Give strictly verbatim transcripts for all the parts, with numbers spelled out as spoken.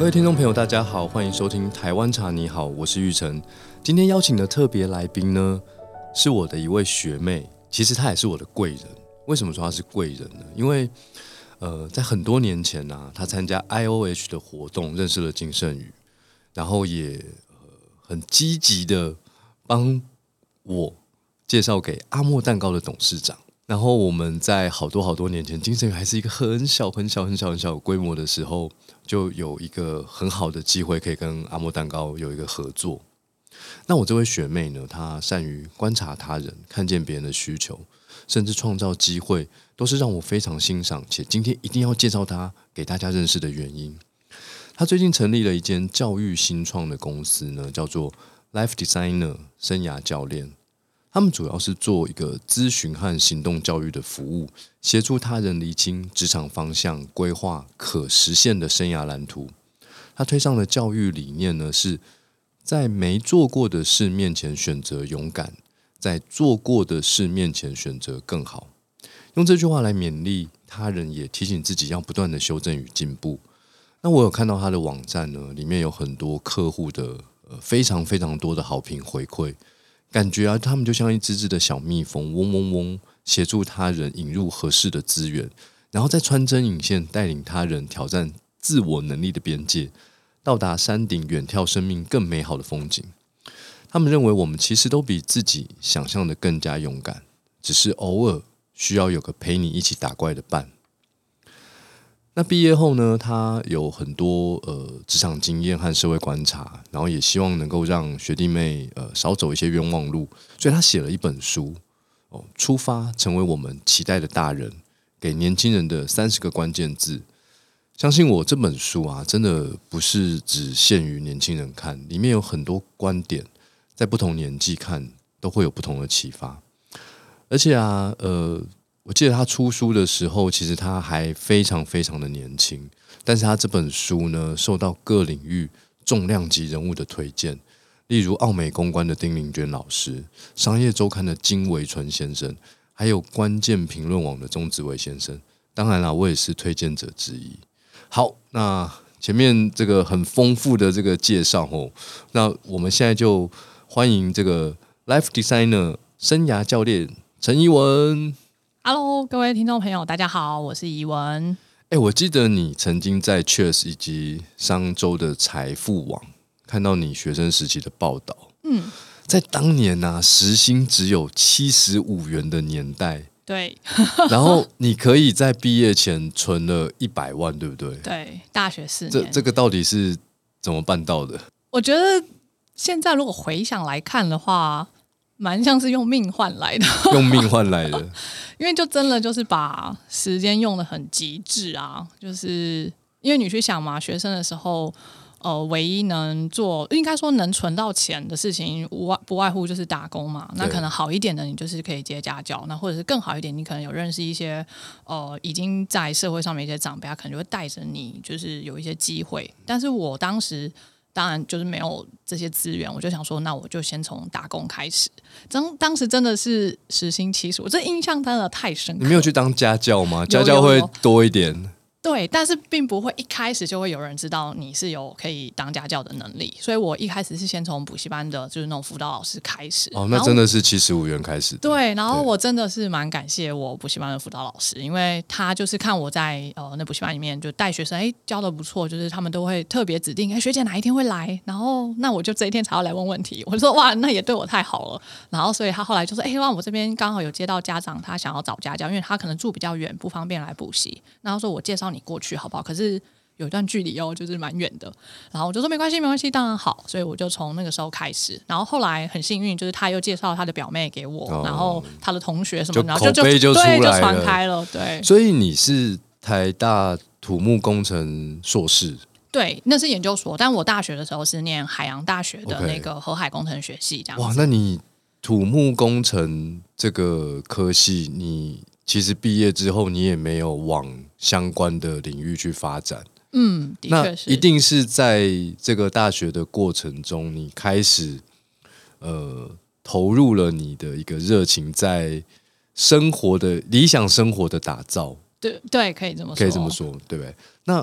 各位听众朋友大家好，欢迎收听台湾茶你好，我是玉成。今天邀请的特别来宾呢，是我的一位学妹，其实她也是我的贵人。为什么说她是贵人呢？因为呃，在很多年前啊，她参加 I O H 的活动，认识了金圣宇，然后也、呃、很积极的帮我介绍给阿莫蛋糕的董事长。然后我们在好多好多年前，金圣宇还是一个很小很小很小很小规模的时候，就有一个很好的机会可以跟阿莫蛋糕有一个合作。那我这位学妹呢，她善于观察他人，看见别人的需求，甚至创造机会，都是让我非常欣赏且今天一定要介绍她给大家认识的原因。她最近成立了一间教育新创的公司呢，叫做 Life Designer 生涯教练。他们主要是做一个咨询和行动教育的服务，协助他人厘清职场方向，规划可实现的生涯蓝图。他推上的教育理念呢，是在没做过的事面前选择勇敢，在做过的事面前选择更好。用这句话来勉励他人，也提醒自己要不断的修正与进步。那我有看到他的网站呢，里面有很多客户的、呃、非常非常多的好评回馈。感觉啊，他们就像一只只的小蜜蜂，嗡嗡嗡，协助他人引入合适的资源，然后再穿针引线，带领他人挑战自我能力的边界，到达山顶，远眺生命更美好的风景。他们认为我们其实都比自己想象的更加勇敢，只是偶尔需要有个陪你一起打怪的伴。那毕业后呢，他有很多呃职场经验和社会观察，然后也希望能够让学弟妹呃少走一些冤枉路，所以他写了一本书哦，出发成为我们期待的大人，给年轻人的三十个关键字。相信我，这本书啊，真的不是只限于年轻人看，里面有很多观点，在不同年纪看都会有不同的启发。而且啊，呃。我记得他出书的时候，其实他还非常非常的年轻，但是他这本书呢，受到各领域重量级人物的推荐，例如奥美公关的丁玲娟老师、商业周刊的金维纯先生，还有关键评论网的钟子维先生。当然啦，我也是推荐者之一。好，那前面这个很丰富的这个介绍哦，那我们现在就欢迎这个 Life Designer 生涯教练陈怡文。 Hello， 各位听众朋友，大家好，我是怡文。 欸，我记得你曾经在 Cheers 以及商周的财富网看到你学生时期的报道。嗯，在当年啊，时薪只有七十五元的年代， 对， 然后你可以在毕业前存了一百万，对不对？ 对，大学四年， 这这个到底是怎么办到的？ 我觉得现在如果回想来看的话，蛮像是用命换来的， 用命换来的。 因为就真的就是把时间用得很极致啊，就是因为你去想嘛，学生的时候，呃，唯一能做，应该说能存到钱的事情，无外不外乎就是打工嘛。那可能好一点的，你就是可以接家教；那或者是更好一点，你可能有认识一些呃已经在社会上面一些长辈，他可能就会带着你，就是有一些机会。但是我当时。当然就是没有这些资源，我就想说，那我就先从打工开始。当当时真的是时薪七十，我这印象真的太深刻。 你没有去当家教吗？家教会多一点。 对，但是并不会一开始就会有人知道你是有可以当家教的能力，所以我一开始是先从补习班的，就是那种辅导老师开始。 哦，那真的是七十五元开始的。 对，然后我真的是蛮感谢我补习班的辅导老师，因为他就是看我在呃那补习班里面就带学生，哎，教的不错，就是他们都会特别指定，哎，学姐哪一天会来，然后那我就这一天才要来问问题。我就说哇，那也对我太好了。然后所以他后来就说，哎，哇，我这边刚好有接到家长他想要找家教，因为他可能住比较远，不方便来补习，然后说我介绍你过去好不好？可是有一段距离哦，就是蛮远的。然后我就说没关系，没关系，当然好。所以我就从那个时候开始。然后后来很幸运，就是他又介绍他的表妹给我，哦、然后他的同学什么，然后就就就对就传开了。对， 所以你是台大土木工程硕士。 对，那是研究所，但我大学的时候是念海洋大学的那个河海工程学系，这样子。 哇，那你土木工程这个科系，你其实毕业之后你也没有往相关的领域去发展。 嗯，的确是。 那一定是在这个大学的过程中，你开始呃投入了你的一个热情，在生活的理想生活的打造。 对对，可以这么说， 可以这么说，对不对？那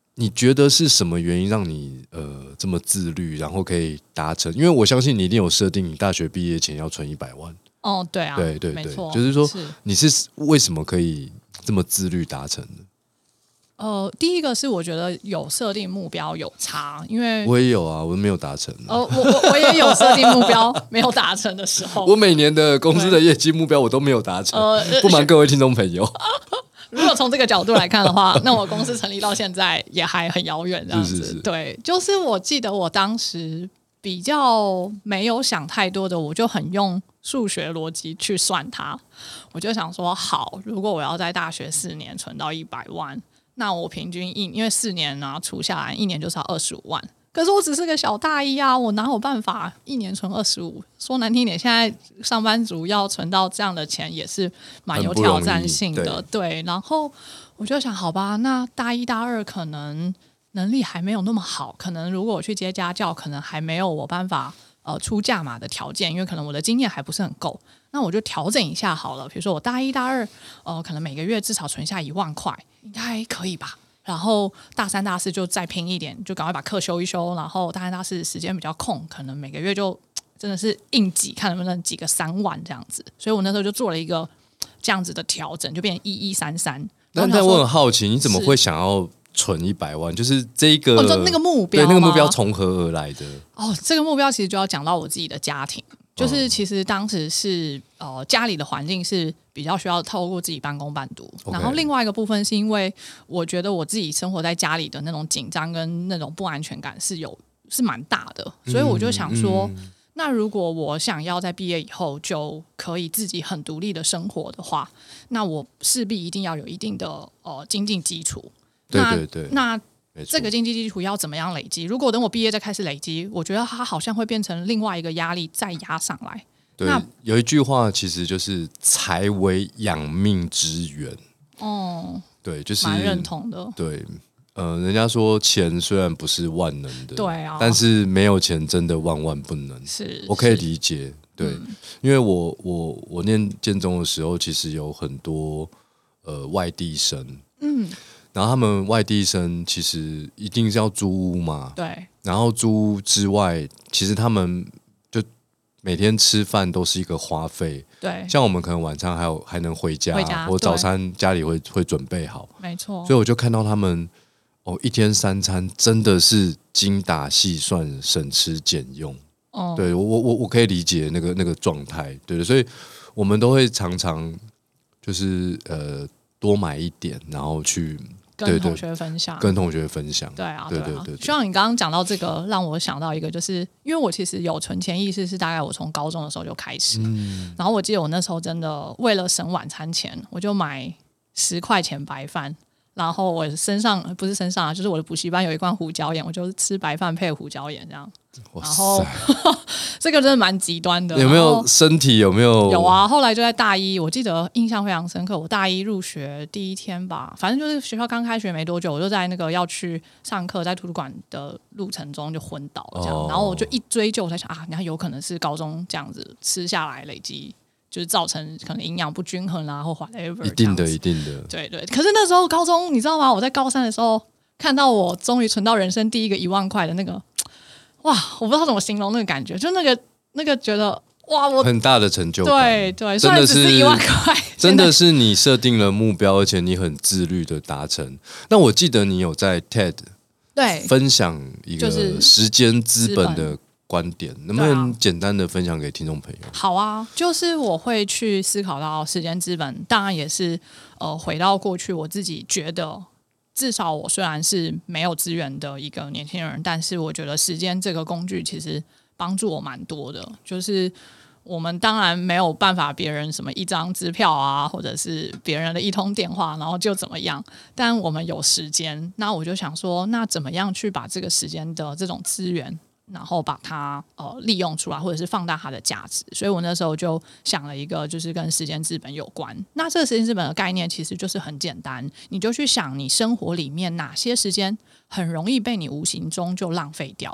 你觉得是什么原因让你呃这么自律，然后可以达成？因为我相信你一定有设定，你大学毕业前要存一百万。 哦，对啊， 对对对， 没错， 就是说是你是为什么可以这么自律达成的？ 呃，第一个是我觉得有设定目标有差，因为我也有啊，我没有达成、啊。 呃，我我我也有设定目标没有达成的时候。 我每年的公司的业绩目标我都没有达成， 呃， 不瞒各位听众朋友。 如果从这个角度来看的话，那我公司成立到现在也还很遥远，这样子。 是是是对，就是我记得我当时比较没有想太多的，我就很用数学逻辑去算它。我就想说，好，如果我要在大学四年存到一百万。那我平均一因为四年啊除下来一年就是要二十五万，可是我只是个小大一啊，我哪有办法一年存二十五？说难听点，现在上班族要存到这样的钱也是蛮有挑战性的，对。对，然后我就想，好吧，那大一大二可能能力还没有那么好，可能如果我去接家教，可能还没有我办法呃出价码的条件，因为可能我的经验还不是很够。那我就调整一下好了，比如说我大一大二，呃，可能每个月至少存下一万块，应该可以吧？然后大三大四就再拼一点，就赶快把课修一修。然后大三大四时间比较空，可能每个月就真的是硬挤，看能不能挤个三万这样子。所以我那时候就做了一个这样子的调整，就变成一一三三。 但但我很好奇，你怎么会想要存一百万？就是这个， 哦，就那个目标， 对，那个目标从何而来的？ 哦，这个目标其实就要讲到我自己的家庭。就是其实当时是呃家里的环境是比较需要透过自己半工半读， Okay. 然后另外一个部分是因为我觉得我自己生活在家里的那种紧张跟那种不安全感是有是蛮大的，所以我就想说、嗯嗯、那如果我想要在毕业以后就可以自己很独立的生活的话，那我势必一定要有一定的呃经济基础。 对对对， 那那这个经济基础要怎么样累积？如果等我毕业再开始累积，我觉得它好像会变成另外一个压力再压上来。 对，那有一句话其实就是“财为养命之源”。哦，对，就是蛮认同的。 对，呃，人家说钱虽然不是万能的， 对啊， 但是没有钱真的万万不能。 是， 我可以理解。对，嗯、因为我我我念建中的时候，其实有很多呃外地生。嗯。然后他们外地生其实一定是要租屋嘛， 对。 然后租屋之外，其实他们就每天吃饭都是一个花费， 对。 像我们可能晚上还有还能回家， 回家或早餐家里会会准备好， 没错。 所以我就看到他们哦，一天三餐真的是精打细算、省吃俭用。哦，对我我我可以理解那个那个状态，对的，所以我们都会常常就是呃多买一点，然后去。 跟同学分享， 跟同学分享， 对啊， 对对 对, 对, 对。 希望你刚刚讲到这个，让我想到一个，就是因为我其实有存钱意识，是大概我从高中的时候就开始。嗯。然后我记得我那时候真的为了省晚餐钱，我就买十块钱白饭，然后我身上不是身上啊，就是我的补习班有一罐胡椒盐，我就吃白饭配胡椒盐这样。然后这个真的蛮极端的。 有没有身体有没有？ 有啊，后来就在大一，我记得印象非常深刻。我大一入学第一天吧，反正就是学校刚开学没多久，我就在那个要去上课，在图书馆的路程中就昏倒了这样。哦、然后我就一追究，我才想啊，你看有可能是高中这样子吃下来累积，就是造成可能营养不均衡啊，或 whatever。 一定的，一定的。 对对，可是那时候高中你知道吗？我在高三的时候看到我终于存到人生第一个一万块的那个。哇，我不知道怎么形容那个感觉，就那个那个觉得哇，我很大的成就感， 对对，虽然只是一万块， 真的是你设定了目标，而且你很自律的达成。那我记得你有在 T E D 对分享一个时间资本的观点，能不能简单的分享给听众朋友？ 好啊，就是我会去思考到时间资本，当然也是呃回到过去，我自己觉得。至少我虽然是没有资源的一个年轻人，但是我觉得时间这个工具其实帮助我蛮多的。就是我们当然没有办法别人什么一张支票啊，或者是别人的一通电话，然后就怎么样。但我们有时间，那我就想说，那怎么样去把这个时间的这种资源，然后把它呃利用出来，或者是放大它的价值。所以我那时候就想了一个，就是跟时间资本有关。那这个时间资本的概念其实就是很简单，你就去想你生活里面哪些时间很容易被你无形中就浪费掉。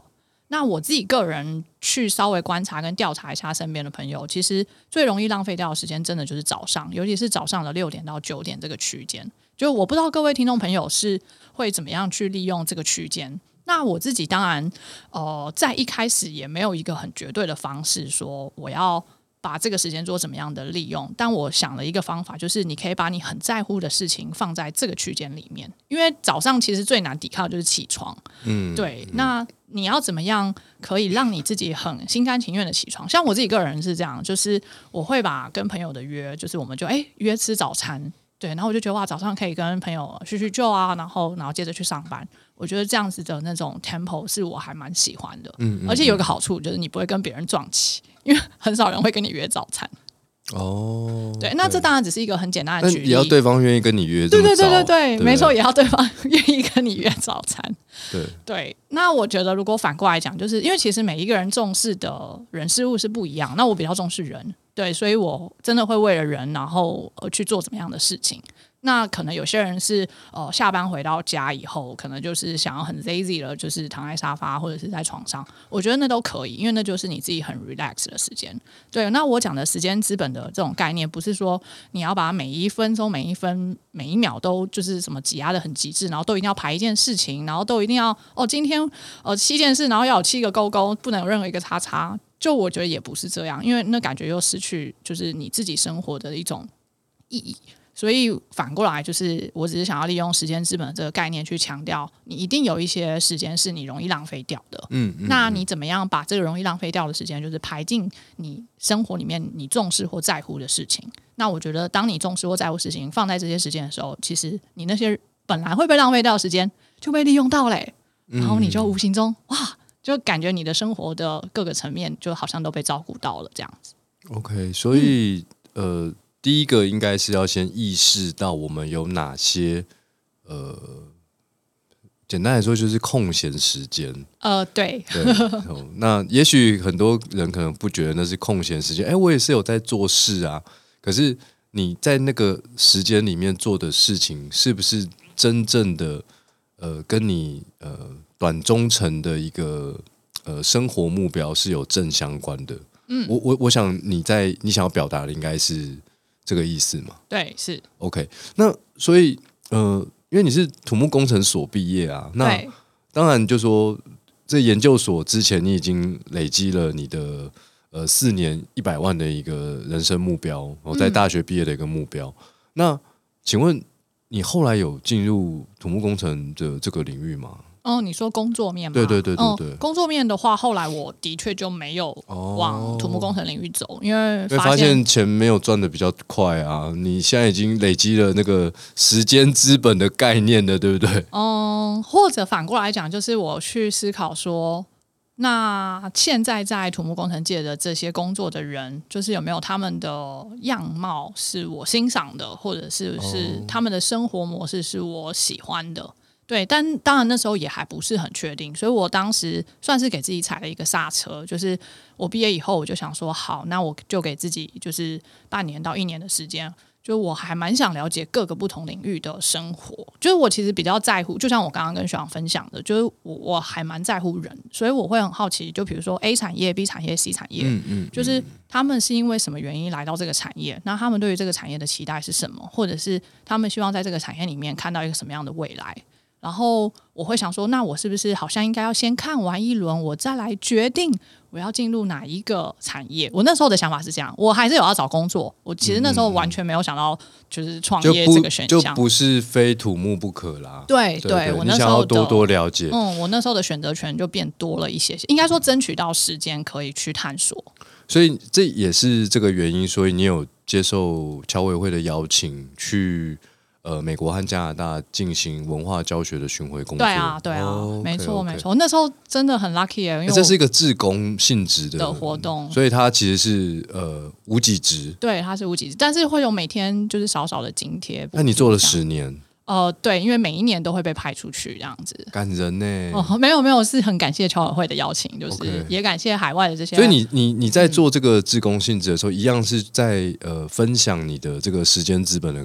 那我自己个人去稍微观察跟调查一下身边的朋友，其实最容易浪费掉的时间真的就是早上，尤其是早上的六点到九点这个区间。就我不知道各位听众朋友是会怎么样去利用这个区间。那我自己当然呃，在一开始也没有一个很绝对的方式说我要把这个时间做怎么样的利用，但我想了一个方法，就是你可以把你很在乎的事情放在这个区间里面，因为早上其实最难抵抗的就是起床，嗯，对，那你要怎么样可以让你自己很心甘情愿的起床？像我自己个人是这样，就是我会把跟朋友的约，就是我们就哎约吃早餐，对，然后我就觉得哇，早上可以跟朋友叙叙旧啊，然后然后接着去上班。我觉得这样子的那种 tempo 是我还蛮喜欢的，嗯嗯嗯，而且有一个好处就是你不会跟别人撞期，因为很少人会跟你约早餐。哦，对，那这当然只是一个很简单的举例， 也要对方愿意跟你约这么早。对对对对对，没错，也要对方愿意跟你约早餐。 对对，那我觉得如果反过来讲，就是因为其实每一个人重视的人事物是不一样，那我比较重视人，对，所以我真的会为了人，然后呃去做怎么样的事情。那可能有些人是呃下班回到家以后，可能就是想要很 lazy 了，就是躺在沙发或者是在床上，我觉得那都可以，因为那就是你自己很 relax 的时间。对，那我讲的时间资本的这种概念，不是说你要把每一分钟、每一分、每一秒都就是什么挤压的很极致，然后都一定要排一件事情，然后都一定要哦今天呃七件事，然后要有七个勾勾，不能有任何一个叉叉。就我觉得也不是这样，因为那感觉又失去就是你自己生活的一种意义。所以反过来就是，我只是想要利用时间资本的这个概念去强调，你一定有一些时间是你容易浪费掉的。嗯，嗯那你怎么样把这个容易浪费掉的时间，就是排进你生活里面你重视或在乎的事情？那我觉得，当你重视或在乎事情放在这些时间的时候，其实你那些本来会被浪费掉的时间就被利用到嘞，然后你就无形中哇，就感觉你的生活的各个层面就好像都被照顾到了这样子。 OK， 所以、嗯、呃。第一个应该是要先意识到我们有哪些，呃，简单来说就是空闲时间。 呃，对， 对。那也许很多人可能不觉得那是空闲时间，哎，我也是有在做事啊。可是你在那个时间里面做的事情，是不是真正的呃跟你呃短中程的一个呃生活目标是有正相关的？嗯，我我我想你在你想要表达的应该是这个意思嘛？ 对，是 OK。那所以呃，因为你是土木工程所毕业啊，那当然就说这研究所之前你已经累积了你的呃四年一百万的一个人生目标，我在大学毕业的一个目标。嗯、那请问你后来有进入土木工程的这个领域吗？ 哦，你说工作面吗？ 对对对对对、 嗯。工作面的话，后来我的确就没有往土木工程领域走，因为发现, 发现钱没有赚的比较快啊。你现在已经累积了那个时间资本的概念了，对不对？ 嗯，或者反过来讲，就是我去思考说，那现在在土木工程界的这些工作的人，就是有没有他们的样貌是我欣赏的，或者是是他们的生活模式是我喜欢的。对，但当然那时候也还不是很确定，所以我当时算是给自己踩了一个刹车，就是我毕业以后我就想说，好，那我就给自己就是半年到一年的时间，就我还蛮想了解各个不同领域的生活，就是我其实比较在乎，就像我刚刚跟学长分享的，就是我我还蛮在乎人，所以我会很好奇，就比如说 A 产业、B 产业、C 产业，嗯嗯，就是他们是因为什么原因来到这个产业，那他们对于这个产业的期待是什么，或者是他们希望在这个产业里面看到一个什么样的未来。然后我会想说，那我是不是好像应该要先看完一轮，我再来决定我要进入哪一个产业？我那时候的想法是这样，我还是有要找工作。我其实那时候完全没有想到就是创业这个选项， 就不是非土木不可啦。 对 对, 对，我那时候你想要多多了解。 嗯，我那时候的选择权就变多了一些，应该说争取到时间可以去探索。 所以这也是这个原因，所以你有接受侨委会的邀请去。呃，美国和加拿大进行文化教学的巡回工作。 对啊，对啊，哦、没错 okay, 没错。那时候真的很 lucky 耶、欸，因为这是一个志工性质 的, 的活动， 所以它其实是呃无给职。 对，它是无给职，但是会有每天就是少少的津贴。 那你做了十年？ 呃，对，因为每一年都会被派出去这样子。 感人呢、欸。 哦，没有没有，是很感谢侨委会的邀请，就是、okay. 也感谢海外的这些。 所以你你你在做这个志工性质的时候，嗯、一样是在呃分享你的这个时间资本的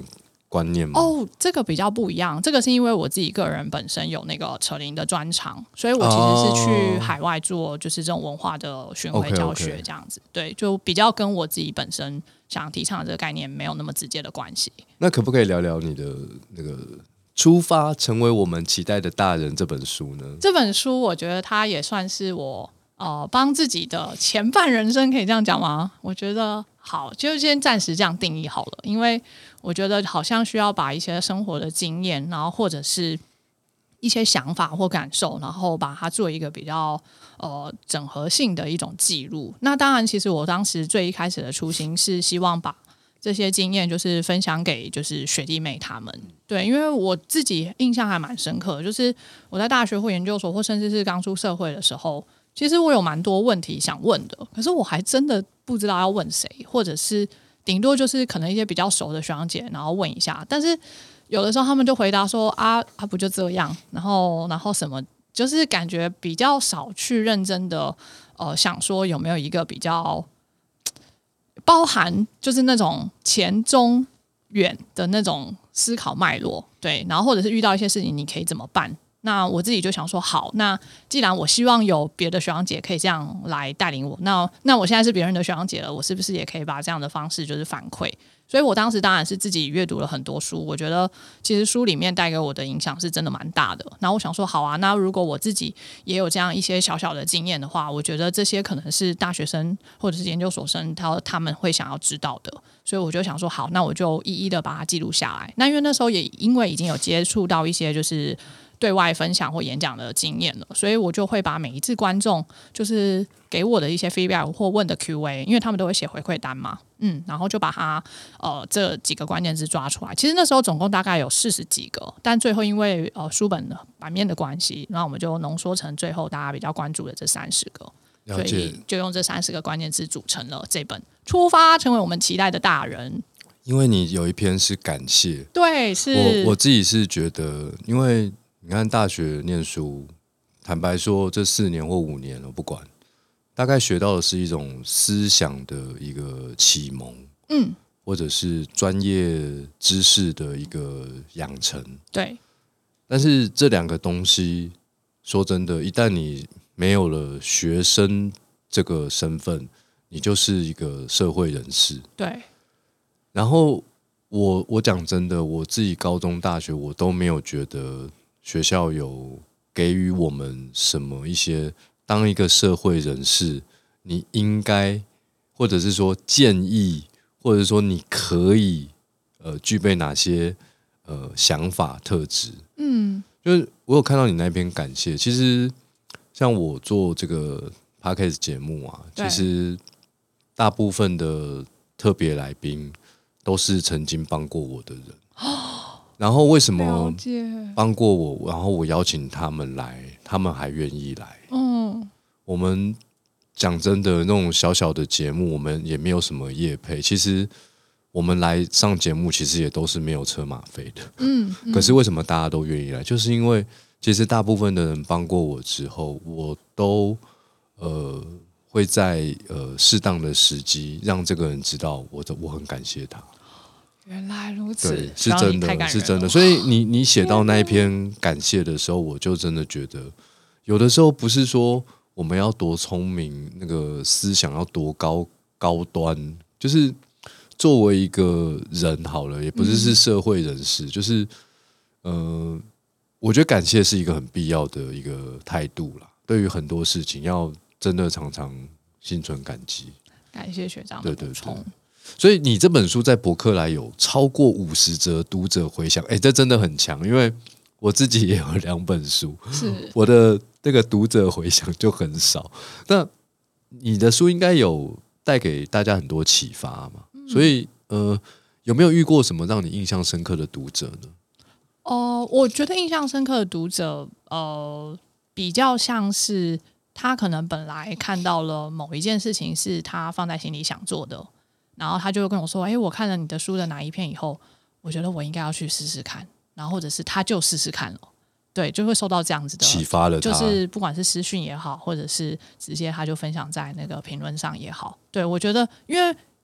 观念吗？ 哦，这个比较不一样，这个是因为我自己个人本身有那个扯铃的专长，所以我其实是去海外做就是这种文化的巡回教学这样子。哦、okay, okay. 对，就比较跟我自己本身想提倡的这个概念没有那么直接的关系。 那可不可以聊聊你的那个出发成为我们期待的大人这本书呢？ 这本书我觉得它也算是我呃帮自己的前半人生，可以这样讲吗？我觉得好，就先暂时这样定义好了，因为我觉得好像需要把一些生活的经验，然后或者是一些想法或感受，然后把它做一个比较呃整合性的一种记录。那当然，其实我当时最一开始的初心是希望把这些经验就是分享给就是学弟妹他们。对，因为我自己印象还蛮深刻的，就是我在大学或研究所或甚至是刚出社会的时候，其实我有蛮多问题想问的，可是我还真的不知道要问谁，或者是顶多就是可能一些比较熟的学长姐，然后问一下。但是有的时候他们就回答说啊啊不就这样，然后然后什么，就是感觉比较少去认真的呃想说有没有一个比较包含就是那种前中远的那种思考脉络，对，然后或者是遇到一些事情你可以怎么办。那我自己就想说，好，那既然我希望有别的学长姐可以这样来带领我，那那我现在是别人的学长姐了，我是不是也可以把这样的方式就是反馈？所以我当时当然是自己阅读了很多书，我觉得其实书里面带给我的影响是真的蛮大的。然后我想说，好啊，那如果我自己也有这样一些小小的经验的话，我觉得这些可能是大学生或者是研究所生他他们会想要知道的。所以我就想说，好，那我就一一的把它记录下来。那因为那时候也因为已经有接触到一些就是对外分享或演讲的经验了，所以我就会把每一次观众就是给我的一些 feedback 或问的 Q A， 因为他们都会写回馈单嘛，嗯，然后就把它呃这几个关键字抓出来。其实那时候总共大概有四十几个，但最后因为呃书本的版面的关系，然后我们就浓缩成最后大家比较关注的这三十个，所以就用这三十个关键字组成了这本《出发成为我们期待的大人》。 因为你有一篇是感谢， 对，是我我自己是觉得，因为你看大学念书，坦白说这四年或五年我不管，大概学到的是一种思想的一个启蒙，嗯，或者是专业知识的一个养成， 对。 但是这两个东西，说真的，一旦你没有了学生这个身份，你就是一个社会人士， 对。 然后我我讲真的，我自己高中、大学我都没有觉得学校有给予我们什么一些当一个社会人士你应该，或者是说建议，或者说你可以呃具备哪些呃想法特质。嗯，就是我有看到你那篇感谢，其实像我做这个 Podcast 节目啊，其实大部分的特别来宾都是曾经帮过我的人。然后为什么帮过我，然后我邀请他们来，他们还愿意来？嗯，我们讲真的，那种小小的节目，我们也没有什么业配。其实我们来上节目，其实也都是没有车马费的。嗯，嗯可是为什么大家都愿意来？就是因为其实大部分的人帮过我之后，我都呃会在呃适当的时机让这个人知道我的我很感谢他。 原来如此， 对，是真的，是真的。所以你你写到那一篇感谢的时候，我就真的觉得，有的时候不是说我们要多聪明，那个思想要多高高端，就是作为一个人好了，也不是是社会人士，嗯、就是呃，我觉得感谢是一个很必要的一个态度啦。对于很多事情，要真的常常心存感激。 感谢学长的补充。对对对， 所以你这本书在博客来有超过五十则读者回响，哎，这真的很强。因为我自己也有两本书，是我的那个读者回响就很少。那你的书应该有带给大家很多启发嘛？嗯、所以呃，有没有遇过什么让你印象深刻的读者呢？ 哦、呃，我觉得印象深刻的读者，呃，比较像是他可能本来看到了某一件事情是他放在心里想做的。然后他就会跟我说：“哎，我看了你的书的哪一篇以后，我觉得我应该要去试试看。”然后或者是他就试试看了，对，就会受到这样子的启发了他， 就是不管是私讯也好，或者是直接他就分享在那个评论上也好，对我觉得，因为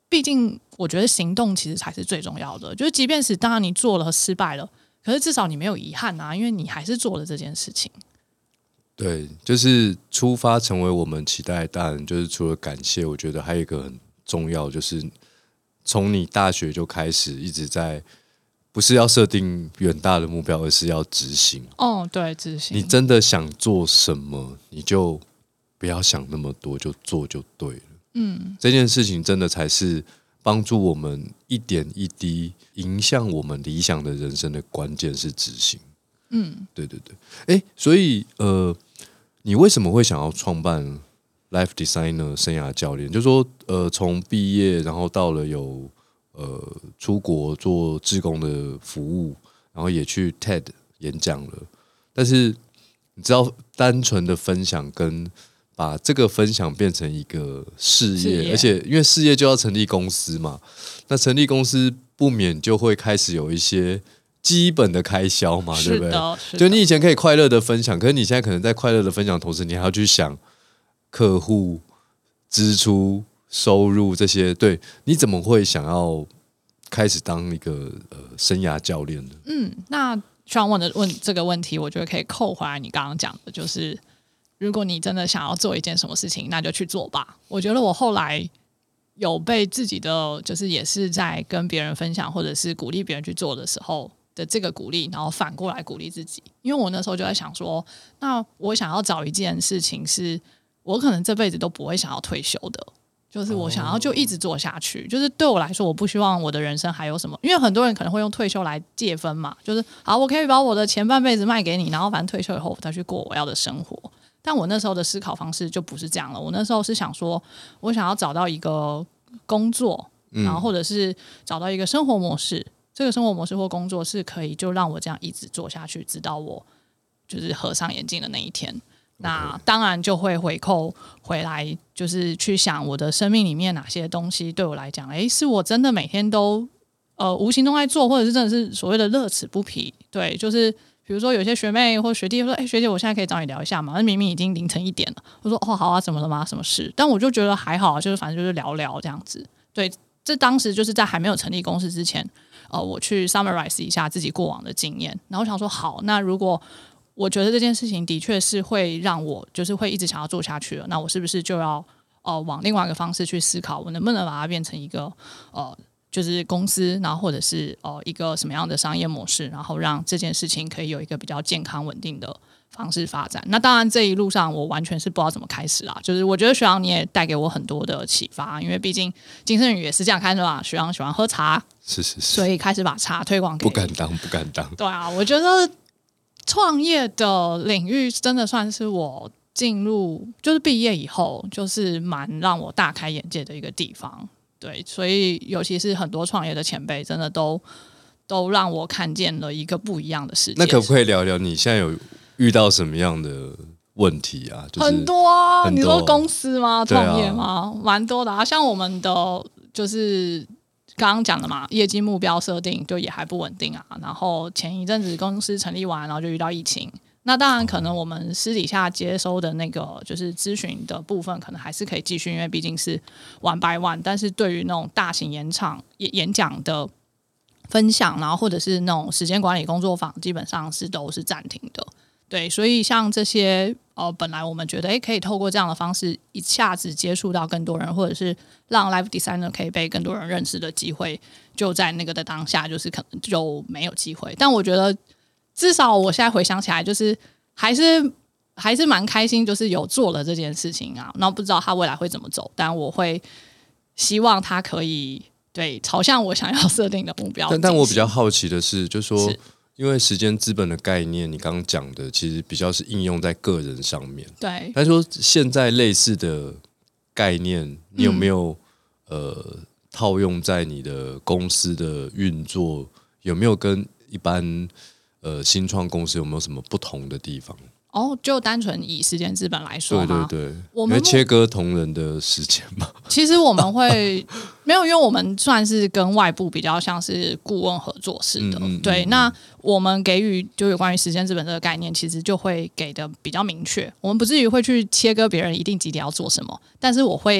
毕竟我觉得行动其实才是最重要的，就是即便是当然你做了失败了，可是至少你没有遗憾啊，因为你还是做了这件事情。 对，就是出发成为我们期待的大人，就是除了感谢，我觉得还有一个很重要，就是从你大学就开始一直在，不是要设定远大的目标，而是要执行。 哦，对，执行。 你真的想做什么，你就不要想那么多，就做就对了。嗯，这件事情真的才是帮助我们一点一滴迎向我们理想的人生的关键，是执行。嗯，对对对。哎，所以呃，你为什么会想要创办 Life Designer 生涯教练？就是说，呃，从毕业然后到了有呃出国做志工的服务，然后也去 T E D 演讲了。但是你知道，单纯的分享跟把这个分享变成一个事业， 事业而且因为事业就要成立公司嘛，那成立公司不免就会开始有一些基本的开销嘛，对不对？就你以前可以快乐的分享，可是你现在可能在快乐的分享的同时，你还要去想客户、支出、收入这些。对，你怎么会想要开始当一个呃生涯教练呢？ 嗯，那需要问的问这个问题，我觉得可以扣回来你刚刚讲的，就是如果你真的想要做一件什么事情，那就去做吧。我觉得我后来有被自己的，就是也是在跟别人分享，或者是鼓励别人去做的时候的这个鼓励，然后反过来鼓励自己。因为我那时候就在想说，那我想要找一件事情是我可能这辈子都不会想要退休的，就是我想要就一直做下去。Oh. 就是对我来说，我不希望我的人生还有什么，因为很多人可能会用退休来借分嘛，就是好，我可以把我的前半辈子卖给你，然后反正退休以后我再去过我要的生活。但我那时候的思考方式就不是这样了，我那时候是想说，我想要找到一个工作，然后或者是找到一个生活模式，嗯、这个生活模式或工作是可以就让我这样一直做下去，直到我就是合上眼睛的那一天。Okay. 那当然就会回扣回来，就是去想我的生命里面哪些东西对我来讲，哎，是我真的每天都呃无形中在做，或者是真的是所谓的乐此不疲。对，就是比如说有些学妹或学弟说，哎，学姐，我现在可以找你聊一下吗？那明明已经凌晨一点了。我说，哦，好啊，怎么了吗？什么事？但我就觉得还好，就是反正就是聊聊这样子。对，这当时就是在还没有成立公司之前，呃，我去 summarize 一下自己过往的经验，然后想说，好，那如果我觉得这件事情的确是会让我就是会一直想要做下去了，那我是不是就要呃往另外一个方式去思考，我能不能把它变成一个呃就是公司，然后或者是呃一个什么样的商业模式，然后让这件事情可以有一个比较健康稳定的方式发展。那当然这一路上我完全是不知道怎么开始啦，就是我觉得学长你也带给我很多的启发，因为毕竟金圣宇也是这样开始嘛，学长喜欢喝茶， 是是是， 所以开始把茶推广给你。 不敢当不敢当。 对啊，我觉得创业的领域真的算是我进入就是毕业以后就是蛮让我大开眼界的一个地方。对，所以尤其是很多创业的前辈真的都都让我看见了一个不一样的世界。 那可不可以聊聊你现在有遇到什么样的问题啊？就是、 很多啊，很多你说公司吗？创业吗？ 啊、 蛮多的啊，像我们的就是刚刚讲的嘛，业绩目标设定就也还不稳定啊。然后前一阵子公司成立完，然后就遇到疫情。那当然，可能我们私底下接收的那个就是咨询的部分，可能还是可以继续，因为毕竟是 one by one。但是对于那种大型演场演讲的分享，然后或者是那种时间管理工作坊，基本上是都是暂停的。对，所以像这些呃，本来我们觉得诶可以透过这样的方式一下子接触到更多人，或者是让 Life Designer 可以被更多人认识的机会，就在那个的当下，就是可能就没有机会。但我觉得至少我现在回想起来，就是还是还是蛮开心，就是有做了这件事情啊。那不知道他未来会怎么走，但我会希望他可以对朝向我想要设定的目标。 但但我比较好奇的是，就是说。是因为时间资本的概念，你刚刚讲的其实比较是应用在个人上面。 对， 但是说现在类似的概念，你有没有、嗯、呃套用在你的公司的运作？有没有跟一般呃新创公司有没有什么不同的地方？ 哦，就单纯以时间资本来说吗？ 对对对，我们切割同仁的时间嘛。 其实我们会没有，因为我们算是跟外部比较像是顾问合作式的。嗯嗯对，嗯、那我们给予就有关于时间资本这个概念，其实就会给的比较明确。我们不至于会去切割别人一定几点要做什么，但是我会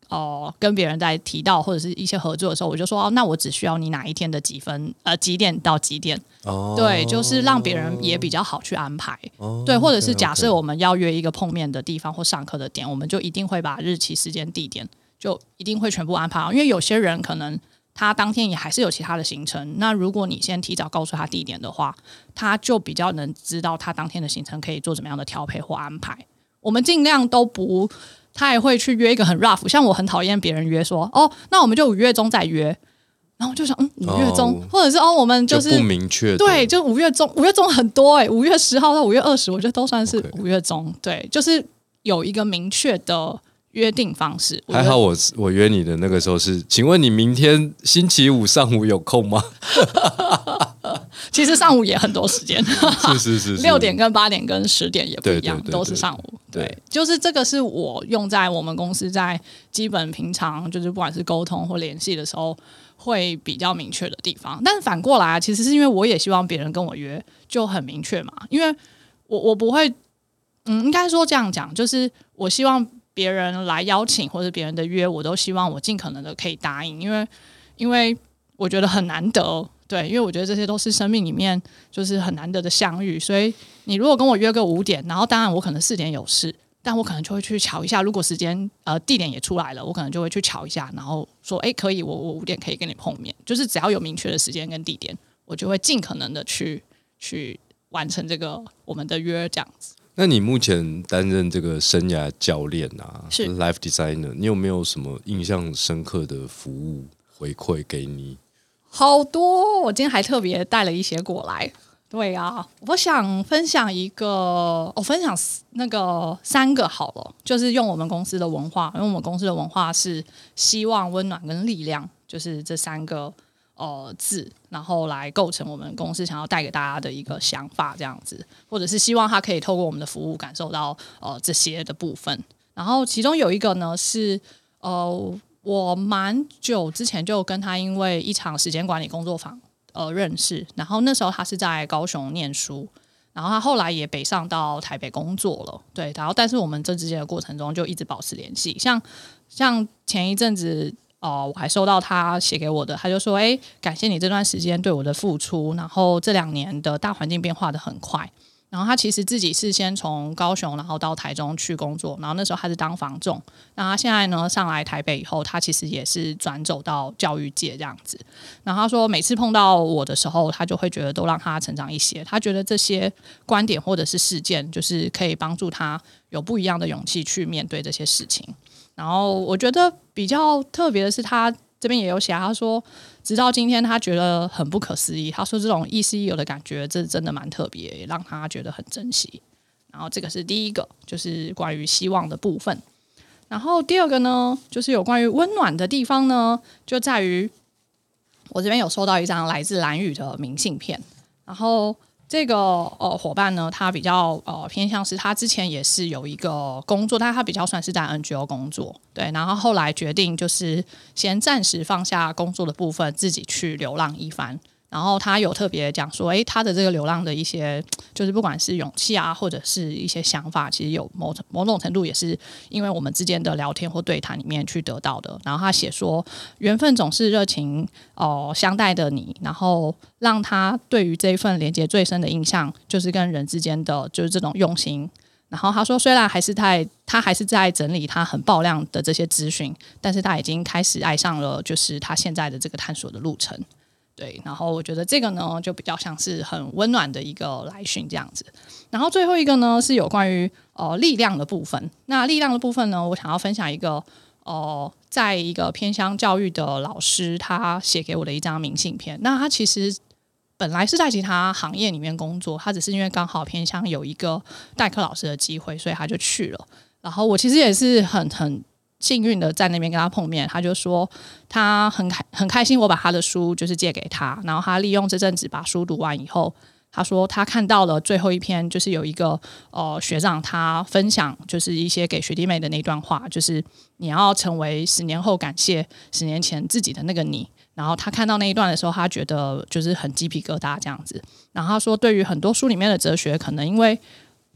呃跟别人在提到或者是一些合作的时候，我就说哦，那我只需要你哪一天的几分呃几点到几点，哦，对，就是让别人也比较好去安排，哦，对，或者是假设我们要约一个碰面的地方或上课的点，我们就一定会把日期、时间、地点就一定会全部安排好，因为有些人可能他当天也还是有其他的行程，那如果你先提早告诉他地点的话，他就比较能知道他当天的行程可以做怎么样的调配或安排。我们尽量都不太会去约一个很 rough， 像我很讨厌别人约说哦，那我们就五月中再约，然后我就想嗯，五月中，哦，或者是哦，我们就是就不明确， 对，就五月中，五月中很多哎，欸，五月十号到五月二十，我觉得都算是五月中， okay. 对，就是有一个明确的约定方式。 还好我我约你的那个时候是，请问你明天星期五上午有空吗？ 其实上午也很多时间， 是是是是， 六点跟八点跟十点也不一样， 对对对对， 都是上午。对，对，就是这个是我用在我们公司在基本平常就是不管是沟通或联系的时候会比较明确的地方。但是反过来，其实是因为我也希望别人跟我约就很明确嘛，因为我我不会，嗯，应该说这样讲，就是我希望别人来邀请或者别人的约，我都希望我尽可能的可以答应，因为因为我觉得很难得。对，因为我觉得这些都是生命里面就是很难得的相遇，所以你如果跟我约个五点，然后当然我可能四点有事，但我可能就会去瞧一下，如果时间呃地点也出来了，我可能就会去瞧一下，然后说哎可以，我我五点可以跟你碰面，就是只要有明确的时间跟地点，我就会尽可能的去去完成这个我们的约这样子。 那你目前担任这个生涯教练啊， 是 Life Designer， 你有没有什么印象深刻的服务回馈给你？ 好多，我今天还特别带了一些过来。对啊，我想分享一个，我分享那个三个好了，就是用我们公司的文化，因为我们公司的文化是希望、温暖跟力量，就是这三个呃字，然后来构成我们公司想要带给大家的一个想法，这样子，或者是希望他可以透过我们的服务感受到呃这些的部分。然后其中有一个呢是呃。我蛮久之前就跟他因为一场时间管理工作坊呃认识，然后那时候他是在高雄念书，然后他后来也北上到台北工作了，对，然后但是我们这之间的过程中就一直保持联系，像像前一阵子哦、呃，我还收到他写给我的，他就说哎，感谢你这段时间对我的付出，然后这两年的大环境变化的很快。然后他其实自己是先从高雄然后到台中去工作，然后那时候他是当房仲，那他现在呢上来台北以后，他其实也是转走到教育界这样子。然后他说每次碰到我的时候，他就会觉得都让他成长一些，他觉得这些观点或者是事件就是可以帮助他有不一样的勇气去面对这些事情。然后我觉得比较特别的是他这边也有写，他说直到今天他觉得很不可思议，他说这种亦师亦友的感觉这真的蛮特别，也让他觉得很珍惜。然后这个是第一个，就是关于希望的部分。然后第二个呢，就是有关于温暖的地方呢，就在于我这边有收到一张来自兰屿的明信片，然后这个呃伙伴呢，他比较呃偏向是他之前也是有一个工作，但是他比较算是在 N G O 工作，对，然后后来决定就是先暂时放下工作的部分，自己去流浪一番。然后他有特别讲说，诶，他的这个流浪的一些，就是不管是勇气啊，或者是一些想法，其实有某某种程度也是因为我们之间的聊天或对谈里面去得到的。然后他写说，缘分总是热情哦、呃、相待的你，然后让他对于这一份连接最深的印象，就是跟人之间的就是这种用心。然后他说，虽然还是在他还是在整理他很爆量的这些资讯，但是他已经开始爱上了就是他现在的这个探索的路程。对，然后我觉得这个呢就比较像是很温暖的一个来讯这样子。然后最后一个呢是有关于呃力量的部分。那力量的部分呢，我想要分享一个呃，在一个偏乡教育的老师他写给我的一张明信片。那他其实本来是在其他行业里面工作，他只是因为刚好偏乡有一个代课老师的机会，所以他就去了。然后我其实也是很很幸运的在那边跟他碰面，他就说他很开很开心我把他的书就是借给他，然后他利用这阵子把书读完以后，他说他看到了最后一篇，就是有一个呃学长他分享就是一些给学弟妹的那段话，就是你要成为十年后感谢十年前自己的那个你。然后他看到那一段的时候，他觉得就是很鸡皮疙瘩这样子。然后他说对于很多书里面的哲学，可能因为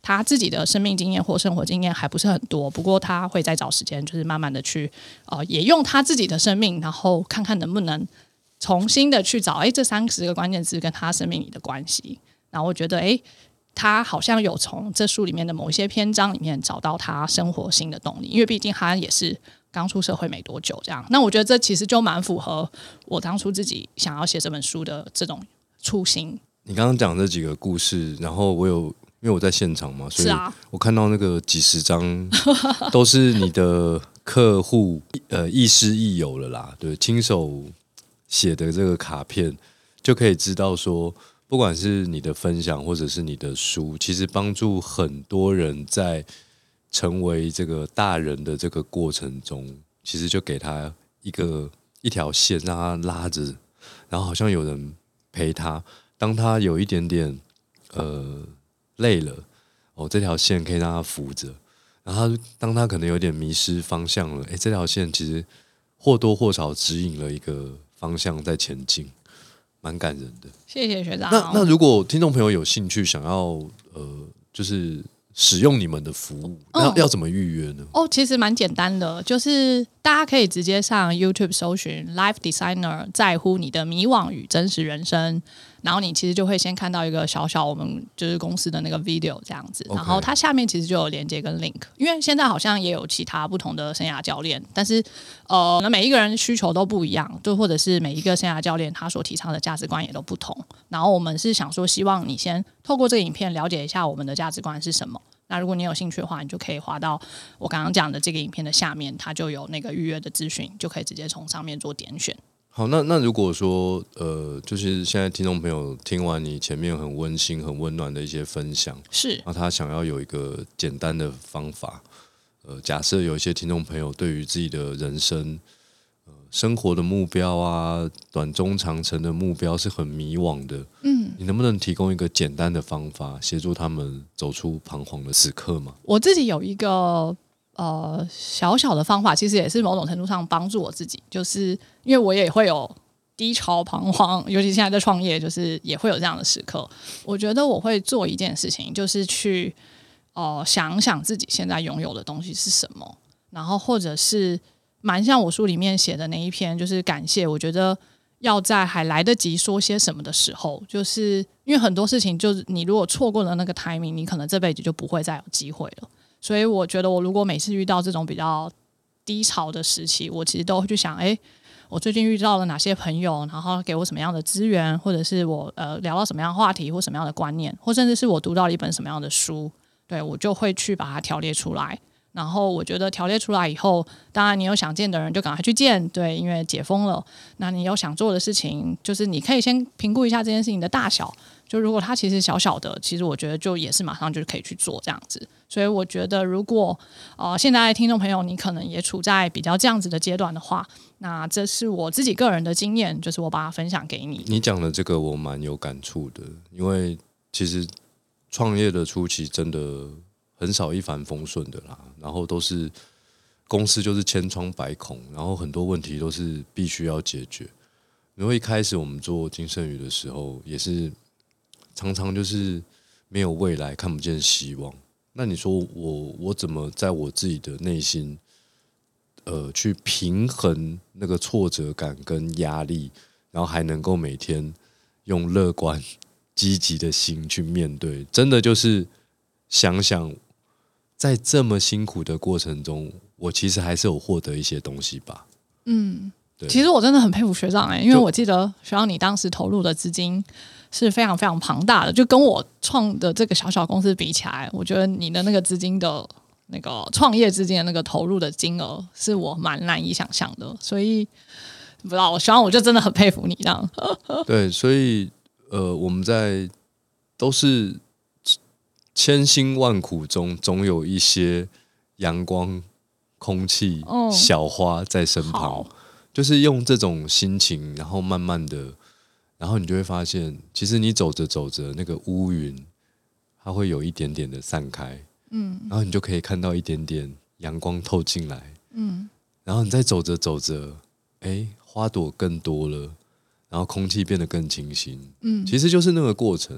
他自己的生命经验或生活经验还不是很多，不过他会再找时间，就是慢慢的去呃，也用他自己的生命，然后看看能不能重新的去找哎这三十个关键字跟他生命里的关系。然后我觉得哎，他好像有从这书里面的某一些篇章里面找到他生活新的动力，因为毕竟他也是刚出社会没多久这样。那我觉得这其实就蛮符合我当初自己想要写这本书的这种初心。 你刚刚讲这几个故事，然后我有因为我在现场嘛，所以我看到那个几十张都是你的客户呃亦师亦友了啦，对，亲手写的这个卡片，就可以知道说，不管是你的分享或者是你的书，其实帮助很多人在成为这个大人的这个过程中，其实就给他一个一条线让他拉着，然后好像有人陪他，当他有一点点呃累了，哦，这条线可以让他扶着，然后当他可能有点迷失方向了，哎，这条线其实或多或少指引了一个方向在前进，蛮感人的。 谢谢学长。 那那如果听众朋友有兴趣想要呃，就是使用你们的服务，那、嗯、要怎么预约呢？ 哦，其实蛮简单的，就是大家可以直接上 YouTube 搜寻 Life Designer 在乎你的迷惘与真实人生，然后你其实就会先看到一个小小我们就是公司的那个 video 这样子， okay. 然后它下面其实就有连接跟 link， 因为现在好像也有其他不同的生涯教练，但是呃，每一个人需求都不一样，就或者是每一个生涯教练他所提倡的价值观也都不同，然后我们是想说希望你先透过这个影片了解一下我们的价值观是什么，那如果你有兴趣的话，你就可以滑到我刚刚讲的这个影片的下面，它就有那个预约的资讯，就可以直接从上面做点选。 好，那那如果说呃，就是现在听众朋友听完你前面很温馨、很温暖的一些分享， 是， 那他想要有一个简单的方法，呃，假设有一些听众朋友对于自己的人生、呃、生活的目标啊，短中长程的目标是很迷惘的，嗯，你能不能提供一个简单的方法，协助他们走出彷徨的时刻吗？ 我自己有一个。呃，小小的方法其实也是某种程度上帮助我自己，就是因为我也会有低潮彷徨，尤其现在在创业，就是也会有这样的时刻。我觉得我会做一件事情，就是去呃想想自己现在拥有的东西是什么，然后或者是蛮像我书里面写的那一篇，就是感谢。我觉得要在还来得及说些什么的时候，就是因为很多事情，就是你如果错过了那个 timing， 你可能这辈子就不会再有机会了。所以我觉得我如果每次遇到这种比较低潮的时期，我其实都会去想，哎，我最近遇到了哪些朋友，然后给我什么样的资源，或者是我呃聊到什么样的话题或什么样的观念，或甚至是我读到了一本什么样的书，对，我就会去把它条列出来。然后我觉得条列出来以后，当然你有想见的人就赶快去见，对，因为解封了。那你有想做的事情，就是你可以先评估一下这件事情的大小，就如果它其实小小的，其实我觉得就也是马上就可以去做这样子。所以我觉得如果呃现在的听众朋友你可能也处在比较这样子的阶段的话，那这是我自己个人的经验，就是我把它分享给你。 你讲的这个我蛮有感触的，因为其实创业的初期真的很少一帆风顺的啦，然后都是公司就是千疮百孔，然后很多问题都是必须要解决。因为一开始我们做金盛宇的时候，也是常常就是没有未来，看不见希望。那你说我我怎么在我自己的内心，呃，去平衡那个挫折感跟压力，然后还能够每天用乐观、积极的心去面对？真的就是想想，在这么辛苦的过程中，我其实还是有获得一些东西吧。 嗯，其实我真的很佩服学长哎、欸，因为我记得学长你当时投入的资金是非常非常庞大的，就跟我创的这个小小公司比起来，我觉得你的那个资金的那个创业资金的那个投入的金额是我蛮难以想象的，所以不知道，我学长我就真的很佩服你这样。 对，所以呃，我们在都是千辛万苦中，总有一些阳光、空气、哦、小花在身旁，就是用这种心情，然后慢慢的。然后你就会发现，其实你走着走着，那个乌云它会有一点点的散开，嗯，然后你就可以看到一点点阳光透进来，嗯，然后你再走着走着，哎，花朵更多了，然后空气变得更清新，嗯，其实就是那个过程。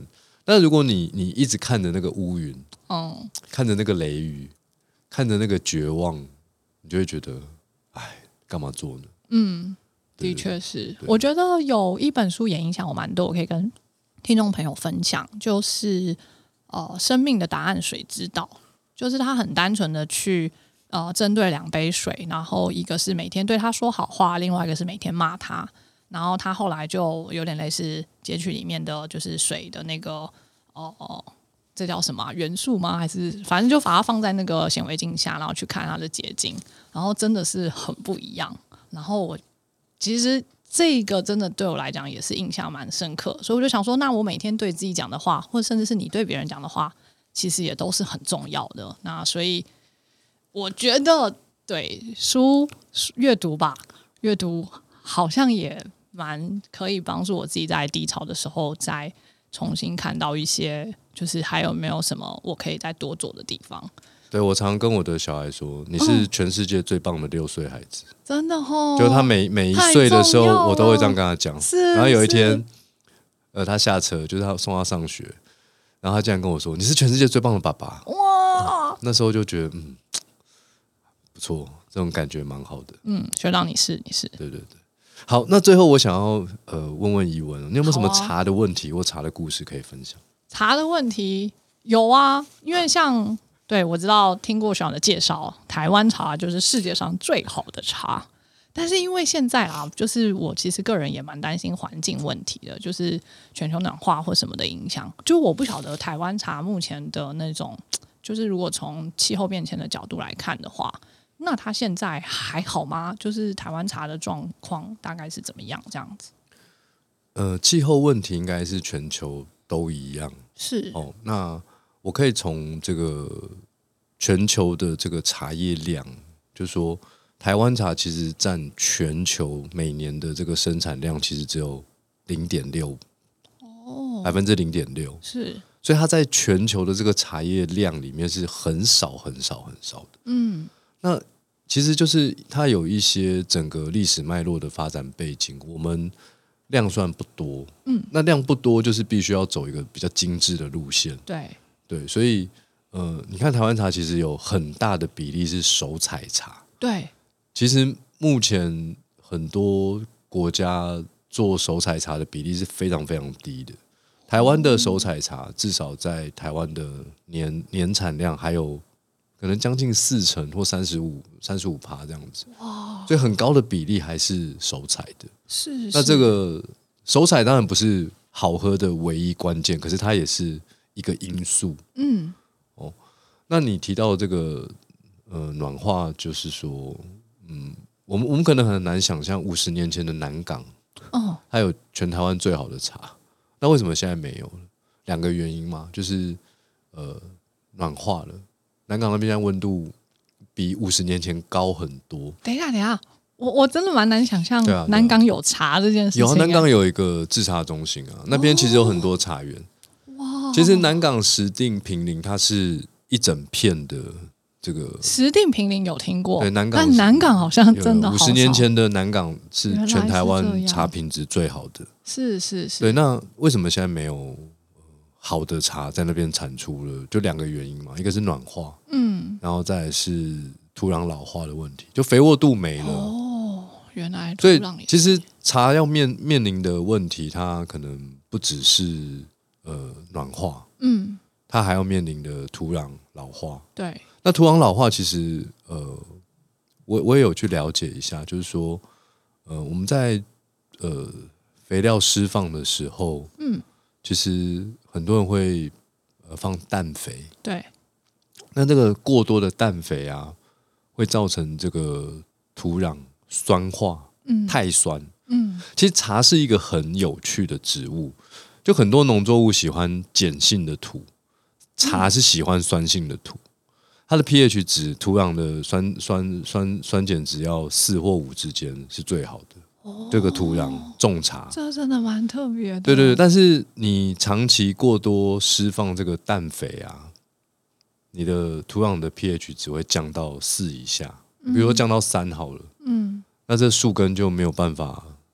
那如果你你一直看着那个乌云， 嗯， 看着那个雷雨，看着那个绝望，你就会觉得，哎，干嘛做呢？ 嗯，的确是。我觉得有一本书也影响我蛮多，我可以跟听众朋友分享，就是呃，《生命的答案水之道》，就是他很单纯的去呃针对两杯水，然后一个是每天对他说好话，另外一个是每天骂他。然后他后来就有点类似街区里面的就是水的那个哦哦，这叫什么、啊、元素吗？还是反正就把它放在那个显微镜下，然后去看它的结晶，然后真的是很不一样。然后我其实这个真的对我来讲也是印象蛮深刻，所以我就想说，那我每天对自己讲的话，或者甚至是你对别人讲的话，其实也都是很重要的。那所以我觉得对书阅读吧，阅读好像也蛮可以帮助我自己在低潮的时候再重新看到一些，就是还有没有什么我可以再多做的地方。 对，我常跟我的小孩说，你是全世界最棒的六岁孩子， 哦、真的哦。 就他每每一岁的时候，我都会这样跟他讲。然后有一天，呃，他下车，就是他送他上学，然后他竟然跟我说：“你是全世界最棒的爸爸。”哇、哦！那时候就觉得，嗯，不错，这种感觉蛮好的。 嗯，学长你是你是， 对对对。好，那最后我想要呃问问怡文，你有没有什么茶的问题、啊、或茶的故事可以分享？ 茶的问题有啊，因为像对我知道听过学长的介绍，台湾茶就是世界上最好的茶。但是因为现在啊，就是我其实个人也蛮担心环境问题的，就是全球暖化或什么的影响。就我不晓得台湾茶目前的那种，就是如果从气候变迁的角度来看的话。那它现在还好吗？就是台湾茶的状况大概是怎么样？这样子？ 呃，气候问题应该是全球都一样。 是哦，那我可以从这个全球的这个茶叶量，就说台湾茶其实占全球每年的这个生产量，其实只有零点六，哦，百分之零点六， 是， 所以它在全球的这个茶叶量里面是很少很少很少的。嗯。那其实就是它有一些整个历史脉络的发展背景，我们量算不多，嗯，那量不多就是必须要走一个比较精致的路线， 对对，所以呃，你看台湾茶其实有很大的比例是手采茶， 对， 其实目前很多国家做手采茶的比例是非常非常低的，台湾的手采茶至少在台湾的年年产量还有。可能将近四成或三十五、三十五趴这样子，哇！所以很高的比例还是手采的。 是， 那这个手采当然不是好喝的唯一关键，可是它也是一个因素。嗯，哦，那你提到这个呃暖化，就是说，嗯，我们我们可能很难想象五十年前的南港，哦，还有全台湾最好的茶，那为什么现在没有了？两个原因嘛，就是呃暖化了。南港那边温度比五十年前高很多。 等一下，等一下，我我真的蛮难想象南港有茶这件事情。 有啊，南港有一个制茶中心啊，那边其实有很多茶园。哇，其实南港石碇坪林它是一整片的这个石碇坪林有听过， 对南港， 但南港好像真的五十年前的南港是全台湾茶品质最好的。 是是是。 对，那为什么现在没有？好的茶在那边产出了，就两个原因嘛，一个是暖化，嗯，然后再来是土壤老化的问题，就肥沃度没了。 哦，原来土壤也。 其实茶要面面临的问题，它可能不只是呃暖化，嗯，它还要面临的土壤老化。 对， 那土壤老化其实呃，我我也有去了解一下，就是说呃我们在呃肥料施放的时候，嗯。其实很多人会呃放氮肥， 对， 那这个过多的氮肥啊，会造成这个土壤酸化，嗯，太酸，嗯，其实茶是一个很有趣的植物，就很多农作物喜欢碱性的土，茶是喜欢酸性的土，它的 pH 值，土壤的酸酸酸酸碱值要四或五之间是最好的。这个土壤种茶， 这真的蛮特别的。 对对对，但是你长期过多施放这个氮肥啊，你的土壤的 pH 只会降到四以下，比如说降到三好了，嗯，那这树根就没有办法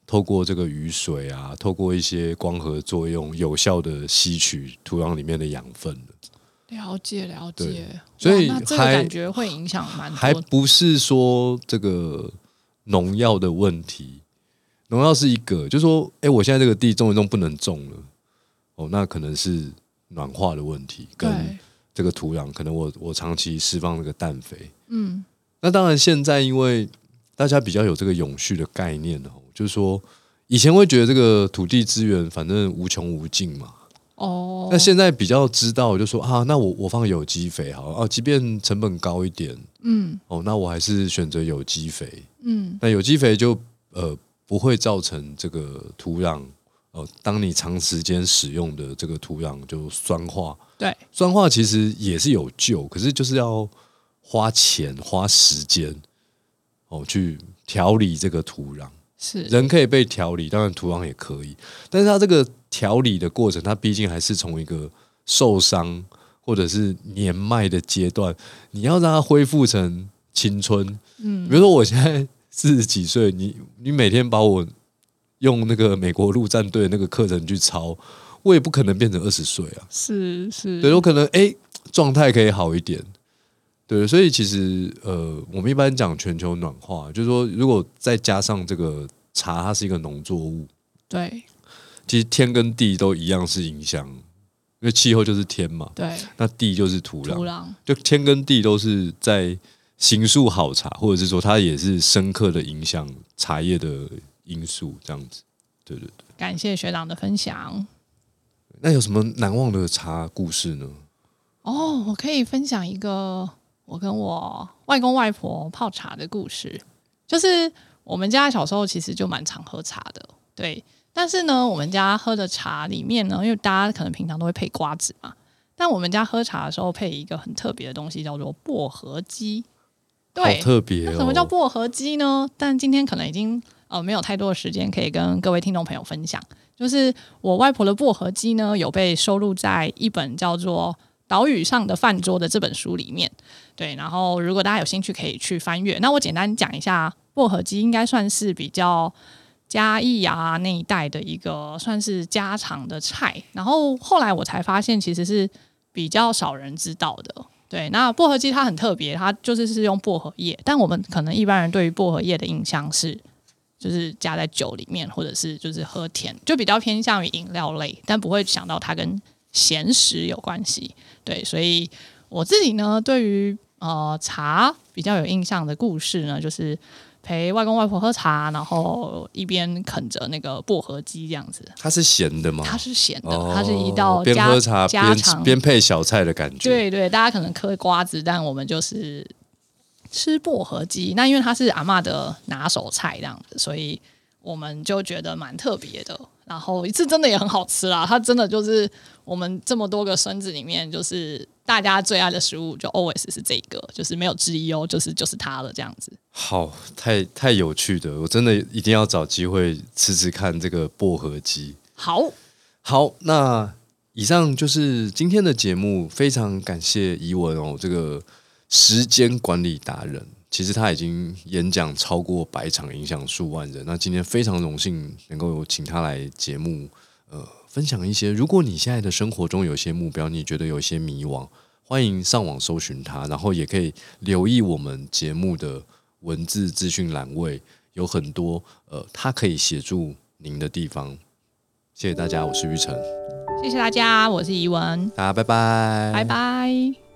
透过这个雨水啊，透过一些光合作用，有效的吸取土壤里面的养分了。 了解了解， 所以那这个感觉会影响蛮多的， 还不是说这个农药的问题，农药是一个，就是说，哎，我现在这个地种一种不能种了，哦，那可能是暖化的问题，跟这个土壤，可能我我长期释放这个氮肥，嗯，那当然现在因为大家比较有这个永续的概念哦，就是说以前会觉得这个土地资源反正无穷无尽嘛。哦，那现在比较知道，就说啊，那我我放有机肥好啊，即便成本高一点，嗯，哦，那我还是选择有机肥，嗯，那有机肥就呃不会造成这个土壤，呃，当你长时间使用的这个土壤就酸化， 对， 酸化其实也是有救，可是就是要花钱花时间，哦，去调理这个土壤。 是人可以被调理，当然土壤也可以，但是它这个调理的过程，它毕竟还是从一个受伤或者是年迈的阶段，你要让它恢复成青春。嗯，比如说我现在四十几岁，你你每天把我用那个美国陆战队的那个课程去抄，我也不可能变成二十岁啊。 是是， 对，有可能哎状态可以好一点。对，所以其实呃，我们一般讲全球暖化，就是说，如果再加上这个茶，它是一个农作物， 对， 其实天跟地都一样是影响，因为气候就是天嘛， 对， 那地就是土壤， 土壤就天跟地都是在形塑好茶，或者是说它也是深刻的影响茶叶的因素，这样子。对对对， 感谢学长的分享。 那有什么难忘的茶故事呢？ 哦，我可以分享一个。我跟我外公外婆泡茶的故事，就是我们家小时候其实就蛮常喝茶的，对。但是呢，我们家喝的茶里面呢，因为大家可能平常都会配瓜子嘛，但我们家喝茶的时候配一个很特别的东西，叫做薄荷鸡。对， 好特别哦。 那什么叫薄荷鸡呢？但今天可能已经呃没有太多的时间可以跟各位听众朋友分享。就是我外婆的薄荷鸡呢，有被收录在一本叫做岛屿上的饭桌的这本书里面，对，然后如果大家有兴趣可以去翻阅。那我简单讲一下，薄荷鸡应该算是比较嘉义啊那一带的一个算是家常的菜，然后后来我才发现其实是比较少人知道的。对，那薄荷鸡它很特别，它就是是用薄荷叶，但我们可能一般人对于薄荷叶的印象是就是加在酒里面，或者是就是喝甜，就比较偏向于饮料类，但不会想到它跟咸食有关系。对，所以我自己呢，对于呃茶比较有印象的故事呢，就是陪外公外婆喝茶，然后一边啃着那个薄荷鸡这样子。 它是咸的吗？ 它是咸的， 哦、 它是一道边喝茶边边配小菜的感觉。 对对，大家可能嗑瓜子，但我们就是吃薄荷鸡。那因为它是阿嬷的拿手菜这样子，所以我们就觉得蛮特别的。然后一次真的也很好吃啦，它真的就是我们这么多个孙子里面，就是大家最爱的食物，就 always 是这个，就是没有之一哦，就是就是它了这样子。 好，太太有趣的，我真的一定要找机会吃吃看这个薄荷鸡。 好， 好，那以上就是今天的节目，非常感谢怡文哦，这个时间管理达人。其实他已经演讲超过百场，影响数万人。那今天非常荣幸能够请他来节目，呃，分享一些。如果你现在的生活中有些目标，你觉得有些迷惘，欢迎上网搜寻他，然后也可以留意我们节目的文字资讯栏位，有很多呃，他可以协助您的地方。谢谢大家，我是玉成。 谢谢大家，我是怡文， 大家拜拜， 拜拜。